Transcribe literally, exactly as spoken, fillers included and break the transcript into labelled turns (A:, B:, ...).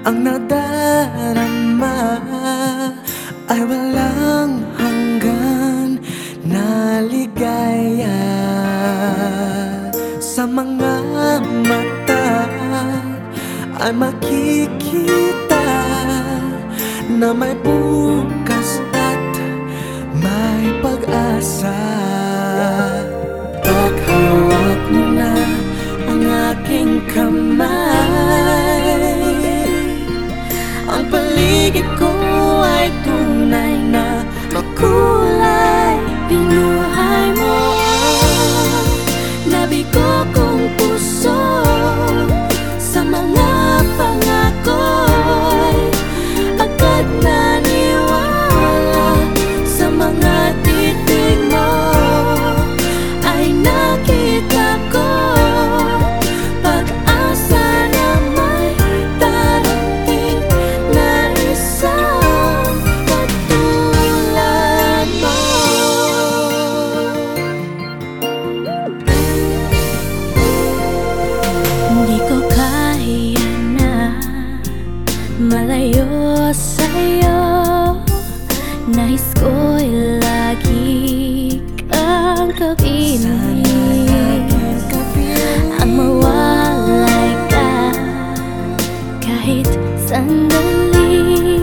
A: Ang nadarama ay walang hanggan na ligaya. Sa mga mata ay makikita na may bukas at may pag-asa. Paghawak mo na ang aking kamay, ang paligid ko ay tunay na makulay. Binuhay mo ang nabigo kong puso sa mga pangako'y agad naniwala. Sa mga titig mo ay nakita ko pag-asa na may darating na isang katulad mo. Hindi ko kaya na malayo sa'yo. Nais ko'y lagi kang kapiling, ang mawalay ka kahit sandali.